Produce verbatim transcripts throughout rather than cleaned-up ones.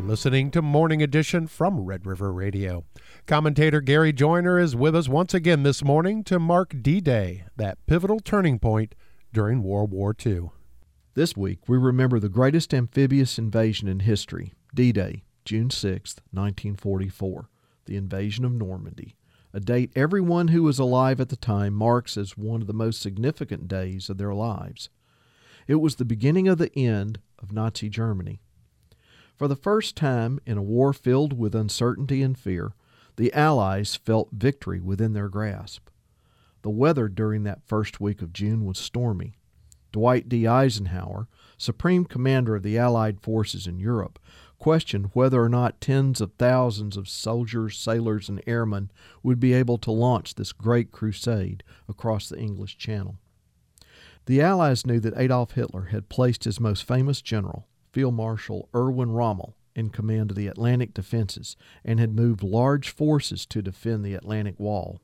listening to Morning Edition from Red River Radio. Commentator Gary Joyner is with us once again this morning to mark D-Day, that pivotal turning point during World War Two. This week, we remember the greatest amphibious invasion in history, D-Day, June sixth, nineteen forty-four, the invasion of Normandy, a date everyone who was alive at the time marks as one of the most significant days of their lives. It was the beginning of the end of Nazi Germany. For the first time in a war filled with uncertainty and fear, the Allies felt victory within their grasp. The weather during that first week of June was stormy. Dwight D. Eisenhower, Supreme Commander of the Allied forces in Europe, questioned whether or not tens of thousands of soldiers, sailors, and airmen would be able to launch this great crusade across the English Channel. The Allies knew that Adolf Hitler had placed his most famous general, Field Marshal Erwin Rommel, in command of the Atlantic defenses and had moved large forces to defend the Atlantic Wall.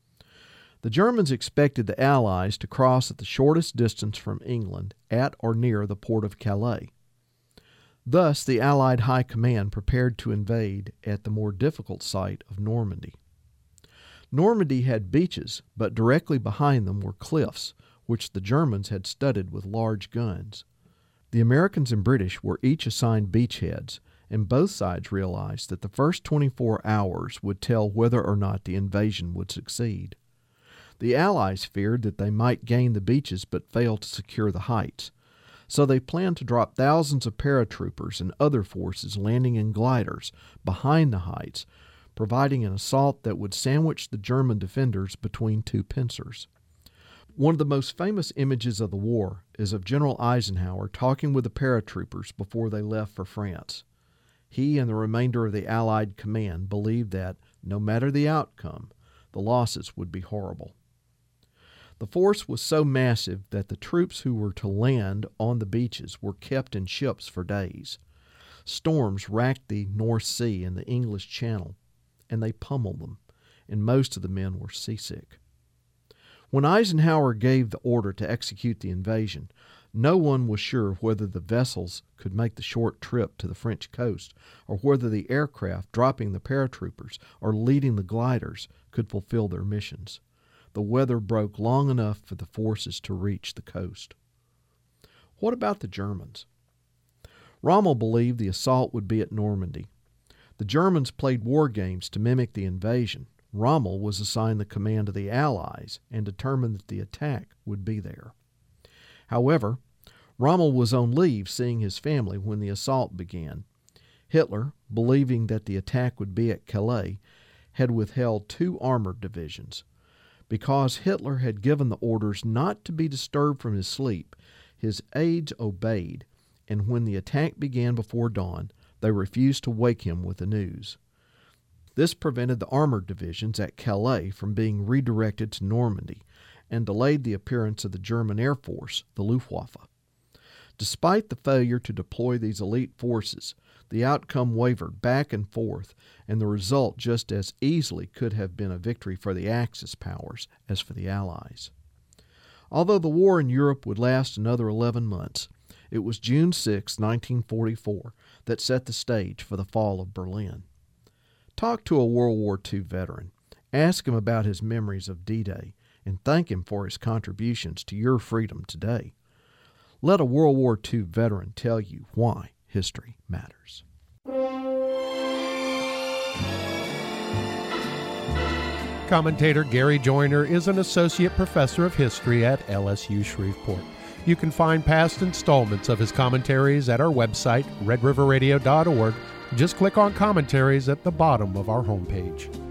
The Germans expected the Allies to cross at the shortest distance from England at or near the port of Calais. Thus, the Allied High Command prepared to invade at the more difficult site of Normandy. Normandy had beaches, but directly behind them were cliffs, which the Germans had studded with large guns. The Americans and British were each assigned beachheads, and both sides realized that the first twenty-four hours would tell whether or not the invasion would succeed. The Allies feared that they might gain the beaches but fail to secure the heights, so they planned to drop thousands of paratroopers and other forces landing in gliders behind the heights, providing an assault that would sandwich the German defenders between two pincers. One of the most famous images of the war is of General Eisenhower talking with the paratroopers before they left for France. He and the remainder of the Allied command believed that, no matter the outcome, the losses would be horrible. The force was so massive that the troops who were to land on the beaches were kept in ships for days. Storms racked the North Sea and the English Channel, and they pummeled them, and most of the men were seasick. When Eisenhower gave the order to execute the invasion, no one was sure whether the vessels could make the short trip to the French coast or whether the aircraft dropping the paratroopers or leading the gliders could fulfill their missions. The weather broke long enough for the forces to reach the coast. What about the Germans? Rommel believed the assault would be at Normandy. The Germans played war games to mimic the invasion. Rommel was assigned the command of the Allies and determined that the attack would be there. However, Rommel was on leave seeing his family when the assault began. Hitler, believing that the attack would be at Calais, had withheld two armored divisions. Because Hitler had given the orders not to be disturbed from his sleep, his aides obeyed, and when the attack began before dawn, they refused to wake him with the news. This prevented the armored divisions at Calais from being redirected to Normandy and delayed the appearance of the German Air Force, the Luftwaffe. Despite the failure to deploy these elite forces, the outcome wavered back and forth, and the result just as easily could have been a victory for the Axis powers as for the Allies. Although the war in Europe would last another eleven months, it was June sixth, nineteen forty-four, that set the stage for the fall of Berlin. Talk to a World War Two veteran, ask him about his memories of D-Day, and thank him for his contributions to your freedom today. Let a World War Two veteran tell you why history matters. Commentator Gary Joyner is an associate professor of history at L S U Shreveport. You can find past installments of his commentaries at our website, red river radio dot org. Just click on commentaries at the bottom of our homepage.